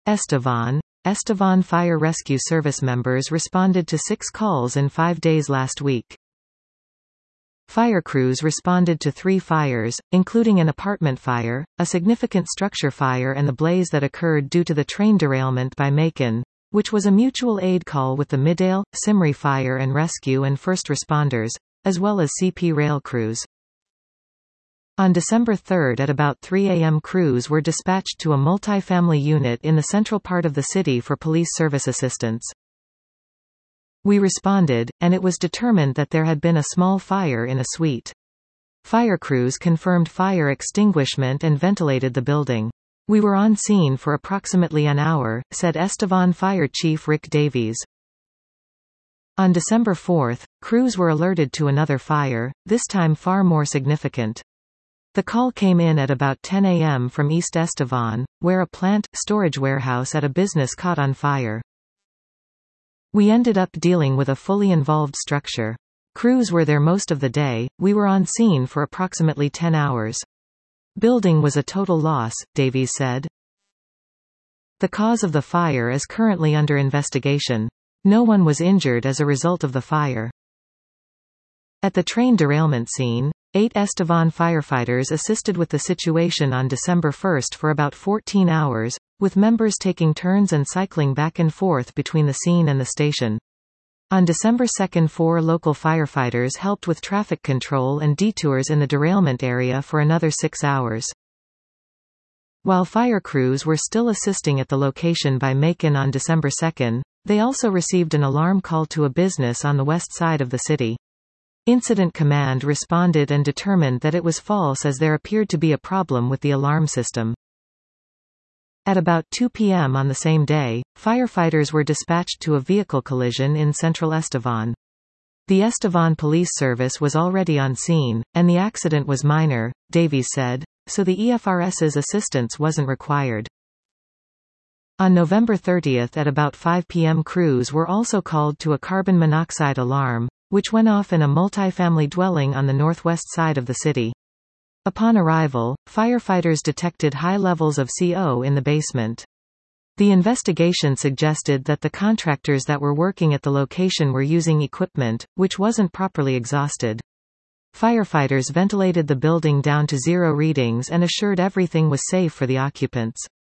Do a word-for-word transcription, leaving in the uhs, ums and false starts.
Estevan. Estevan Fire Rescue Service members responded to six calls in five days last week. Fire crews responded to three fires, including an apartment fire, a significant structure fire and the blaze that occurred due to the train derailment by Macon, which was a mutual aid call with the Middale, Simri Fire and Rescue and first responders, as well as C P rail crews. On December third at about three A M crews were dispatched to a multi-family unit in the central part of the city for police service assistance. We responded, and it was determined that there had been a small fire in a suite. Fire crews confirmed fire extinguishment and ventilated the building. We were on scene for approximately an hour, said Estevan Fire Chief Rick Davies. On December fourth, crews were alerted to another fire, this time far more significant. The call came in at about ten A M from East Estevan, where a plant, storage warehouse at a business caught on fire. We ended up dealing with a fully involved structure. Crews were there most of the day, we were on scene for approximately ten hours. Building was a total loss, Davies said. The cause of the fire is currently under investigation. No one was injured as a result of the fire. At the train derailment scene, eight Estevan firefighters assisted with the situation on December first for about fourteen hours, with members taking turns and cycling back and forth between the scene and the station. On December second, four local firefighters helped with traffic control and detours in the derailment area for another six hours. While fire crews were still assisting at the location by Macon on December second, they also received an alarm call to a business on the west side of the city. Incident Command responded and determined that it was false as there appeared to be a problem with the alarm system. At about two P M on the same day, firefighters were dispatched to a vehicle collision in central Estevan. The Estevan Police Service was already on scene, and the accident was minor, Davies said, so the E F R S's assistance wasn't required. On November thirtieth at about five P M crews were also called to a carbon monoxide alarm, which went off in a multi-family dwelling on the northwest side of the city. Upon arrival, firefighters detected high levels of C O in the basement. The investigation suggested that the contractors that were working at the location were using equipment, which wasn't properly exhausted. Firefighters ventilated the building down to zero readings and assured everything was safe for the occupants.